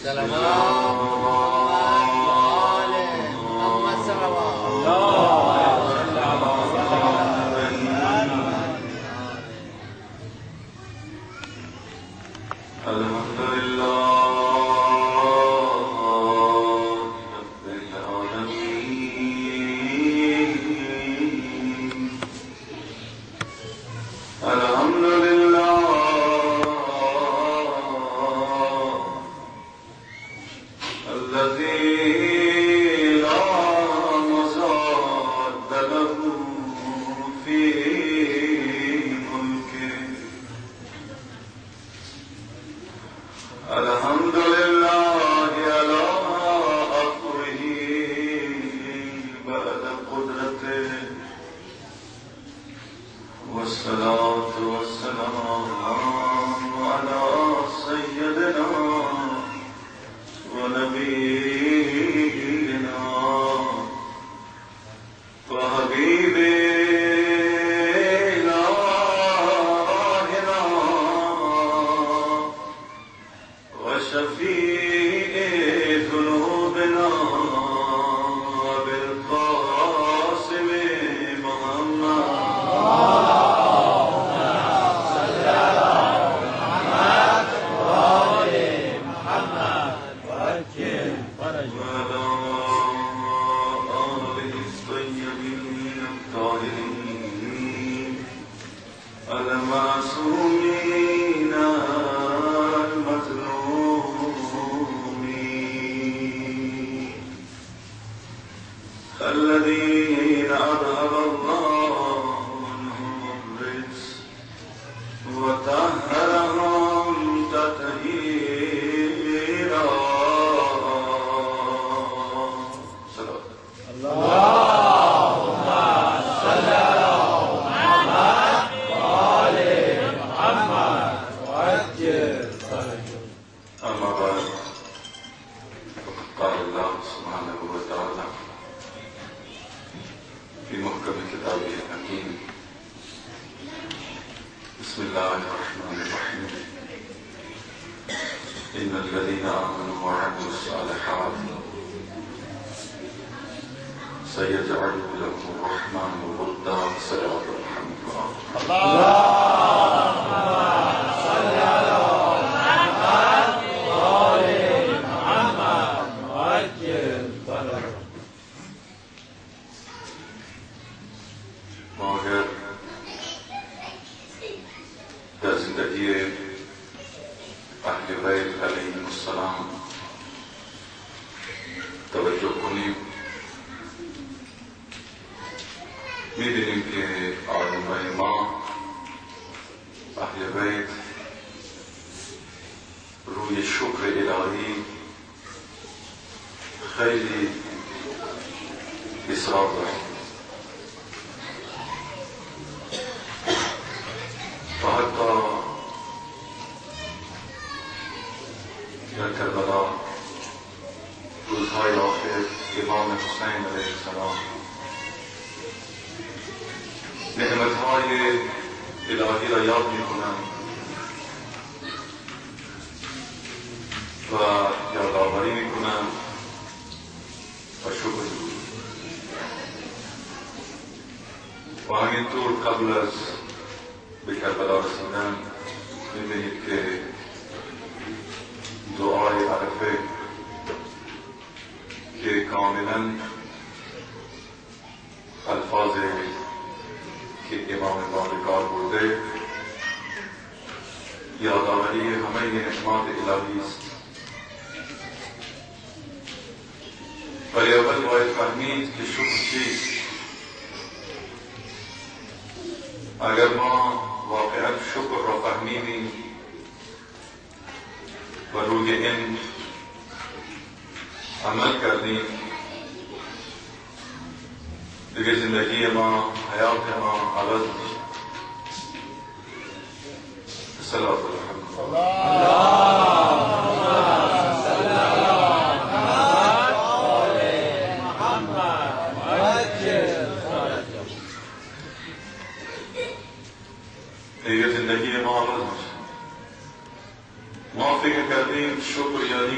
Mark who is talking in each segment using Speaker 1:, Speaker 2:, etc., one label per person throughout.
Speaker 1: ما فکر کردیم شکر یعنی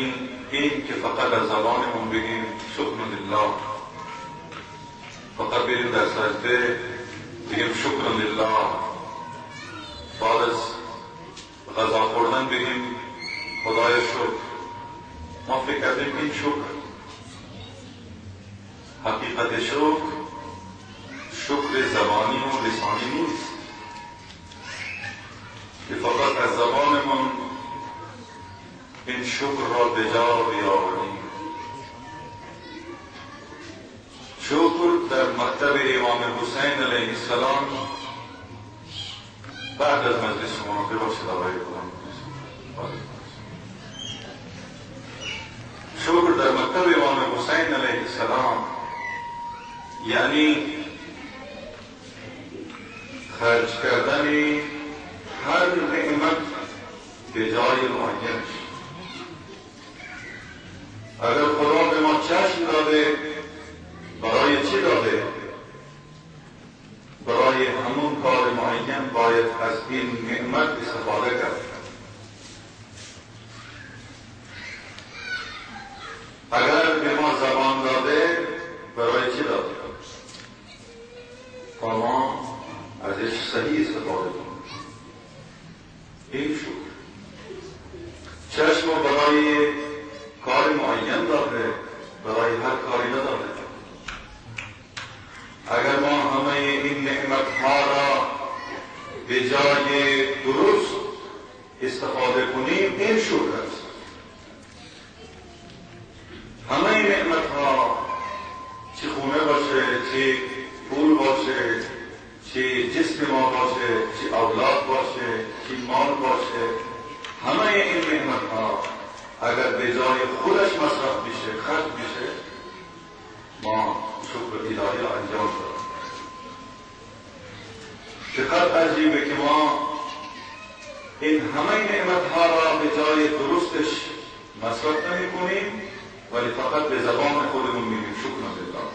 Speaker 1: این که فقط از زبانمون بگیم شکر لله، فقط بریم در سجده بگیم شکر لله، بعد از غذا خوردن بگیم خدای شکر. ما فکر کردیم این شکر. حقیقت شکر زبانی و لسانی نیست که فقط از زبانمون این شکر را به جا بیاوریم. شکر در مکتب امام حسین علیه السلام بعد از مجلس شما ببخشید آقای خودم، شکر در مکتب امام حسین علیه السلام یعنی خرج کردن هر نعمت به جای معینش. اگر خدا به ما چشم داده، برای چی داده؟ برای همون کار معین باید از این نعمت استفاده کرد. اگر به ما زبان داده، برای چی داده؟ تا ما ازش صحیح استفاده کنیم. این شکر. چشم برای کار معین داده، برای هر کاری نداده. اگر ما همه این نعمت ها را به جای درست استفاده کنیم، این شکر است. همه این نعمت ها، چه خونه باشه، چه پول باشه، چه جسم ما باشه، چه اولاد باشه، چه مال باشه، همه این نعمت ها اگر به جای خودش مصرف بشه، خرج بشه، ما شکر الهی را انجام دادیم. چقدر عجیبه که ما این همه نعمت ها را به جای درستش مصرف نمی کنیم، ولی فقط به زبان خودمون میگیم شکر لله.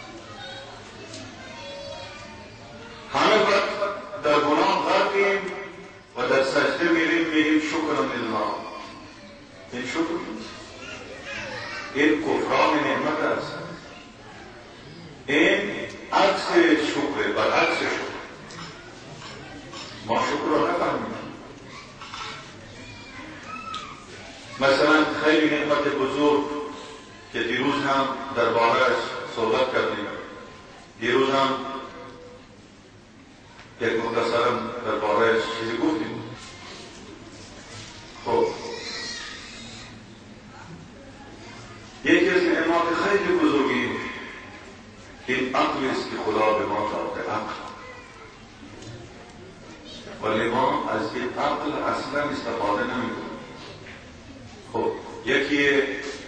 Speaker 1: همه وقت در گناه غرقیم و در سجده میگیم شکر لله. این شکر نیست، این کفران نعمت است. این عکس شکر، برعکس شکر. ما شکر را نفهمیم. مثلا خیلی نعمت بزرگ که دیروز هم درباره‌اش صحبت کردیم، دیروز هم یک مختصرم درباره‌اش چیزی گفتیم. خب یکی از نعمات خیلی بزرگی این عقل است که خدا به ما داده، عقل. ولی ما از این عقل اصلا استفاده نمی‌کنیم. خب یکی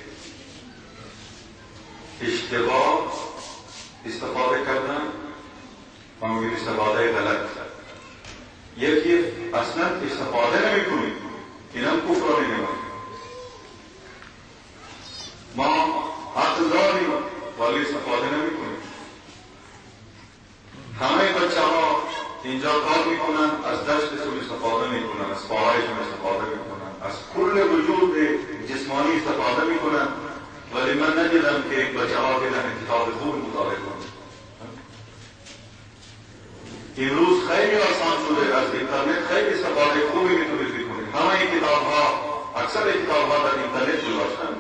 Speaker 1: اشتباه استفاده کردن و میگیم استفاده غلط. یکی اصلا استفاده نمی‌کنیم، این هم کفرانی نمید. ما عقل داریم ولی استفاده نمی‌کنیم. همه بچه ها اینجا کار میکنن، از دستشون استفاده میکنن، از پاهایشون استفاده میکنن، از کل وجود جسمانی استفاده میکنن، ولی من ندیدم که این بچه ها بدن کتاب خوب مطالعه کنن. امروز خیلی آسان شده، از اینترنت خیلی استفاده خوبی میتونید بکنید. همه این کتاب ها، اکثر کتاب ها در اینترنت گذاشتن.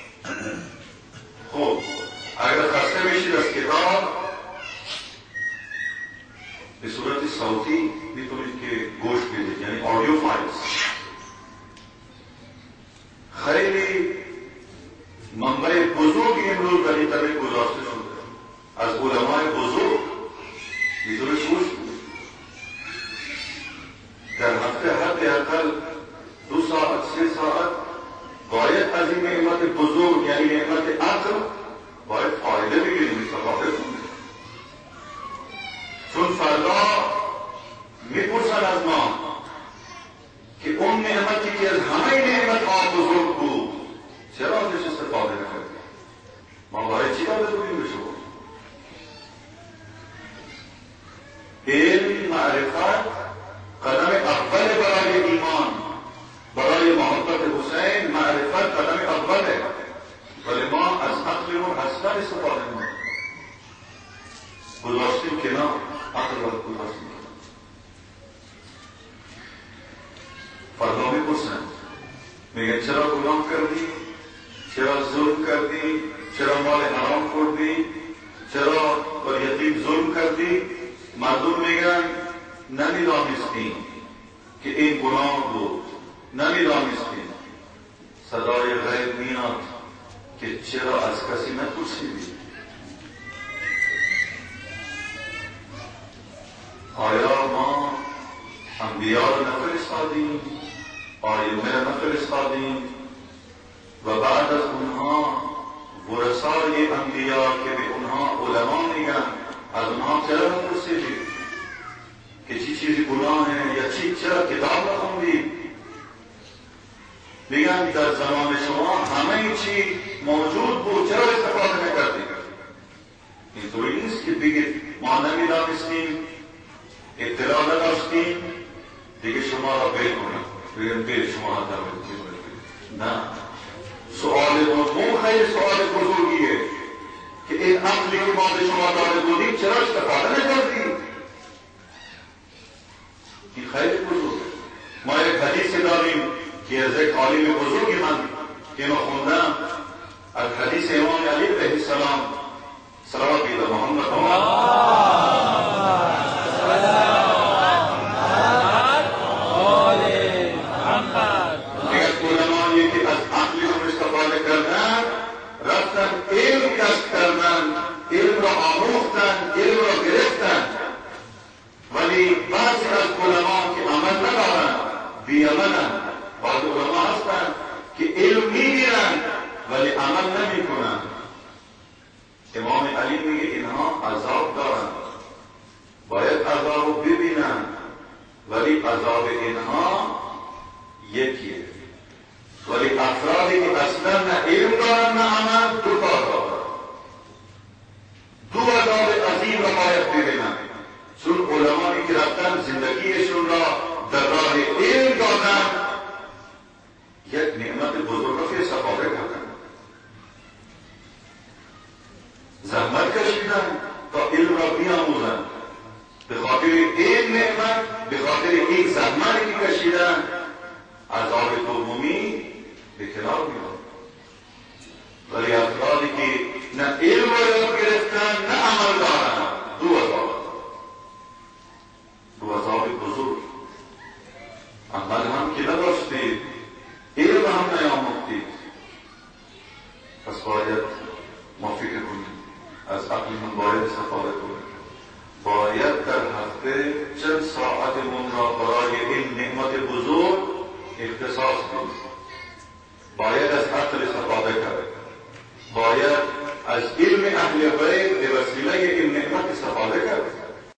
Speaker 1: خب اگر خسته میشید از کتاب، به صورت صوتی میتونید که گوش بدید، یعنی آدیو فایلز. خیلی منبع بزرگی امروز در اینترنت گذاشته شده از علمای بزرگ، میتونید گوش بدید. در هفته حداقل 2 ساعت 3 ساعت باید از این نعمت بزرگ، یعنی نعمت عقل، باید فایده بگیریم، استفاده کنیم. چون فردا میپرسن از ما که اون نعمتی که از همه نعمت ها بزرگ بود میگن چرا گناه کردی؟ چرا ظلم کردی؟ چرا مال حرام خوردی؟ چرا بر یتیم ظلم کردی؟ مردم میگن نمیدانستیم که این گناه بود، نمیدانستیم. صدای غیب میاد که چرا از کسی نپرسیدی؟ آیا ما انبیا رو نفرستادیم؟ آیومه رو نفرستادیم؟ و بعد از اونها ورثای انبیا که به اونها علما میگن، از اونها چرا نپرسیدید که چی چیزی گناهه یا چرا کتاب نخوندید؟ میگن در زمان شما همه چی موجود بود، چرا استفاده نکردید؟ اینطوری نیست که بگید ما نمیدانستیم، اطلاع نداشتیم، دیگه شما را بیل کنیم، بگیم بیل شما را دارید. نه، سؤال دوم خیلی سؤال بزرگیه که این عقلی که ما به شما داده بودیم چرا استفاده نکردیم؟ این خیلی بزرگه. ما یک حدیث داریم که از یک عالم بزرگی من که ما خوندم، از حدیث امام علی علیه السلام، صلوات بر محمد علم کسب کردن، علم را آموختن، علم را گرفتن، ولی بعضی از علما که عمل ندارن، بیعملن. بعض علما هستن که علم میگیرن ولی عمل نمیکنن. امام علی میگه اینها عذاب دارن، باید عذاب رو ببینن، ولی عذاب اینها یکیه. ولی افرادی که اصلا نه علم دارن نه عمل، دو کار دارن، دو عذاب عظیم را باید ببینن. چون علمایی که رفتن زندگیشون را در راه علم دادن، یک نعمت بزرگ را استفاده کردن، زحمت کشیدن تا علم را بیاموزن. به خاطر این نعمت، به خاطر این زحمتی که کشیدن، عذاب دومی به کنار میاد. ولی افرادی که نه علم را یاد گرفتن نه عمل دارن، دو عذاب بزرگ. عمل هم که نداشتید، علم هم نیاموختید، پس باید ما فکر کنیم، از عقلمون باید استفاده کنیم. باید در هفته چند ساعتمون را برای این نعمت بزرگ اختصاص کنیم. باید از عقل استفاده کرد، باید از علم اهل غیب به وسیله